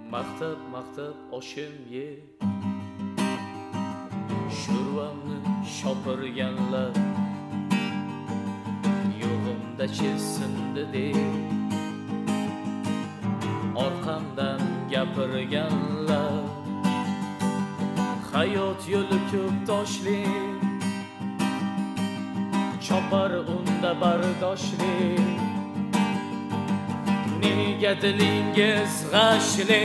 maqtab oshim ye, sho'rvamni shopirganlar yo'g'imda chesindi deb orqamdan gapirganlar. Hayot yo'li ko'p toshli, chopar unda bardoshli. Nega dilingiz g'ashli,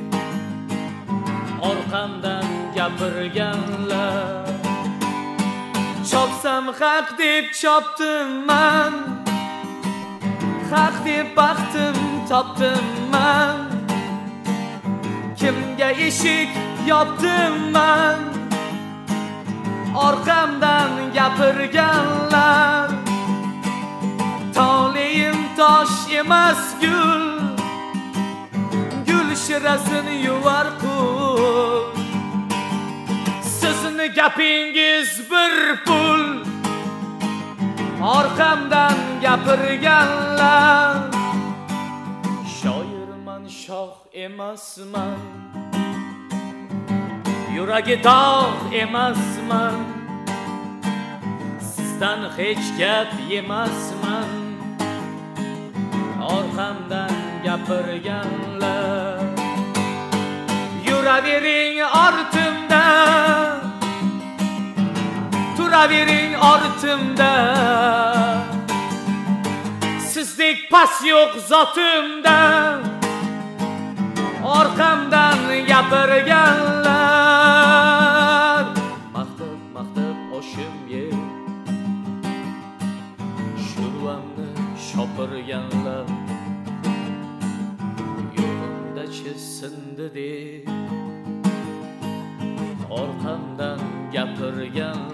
orqamdan gapirganlar. Chopsam haq deb chopdim man, haq deb baxtim topdim man. Kimga eshik yopdim man, orqamdan gapirganlar. Toleim tosh emas gul, gul shirasini yuvar qul. Sizni gapingiz bir pul, orqamdan gapirganlar. Shoirman, shoh emasman, yuragi dog' emasman. Sizdan hech gap yemasman, orqamdan gapirganlar. Yuravering ortimda, turavering ortimda. Sizdek pas yo'q zotimda, orqamdan gapirganlar. Maqtab oshim ye, sho'rvamni shopirganlar yo'g'imda chesindi deb orqamdan gapirganlar.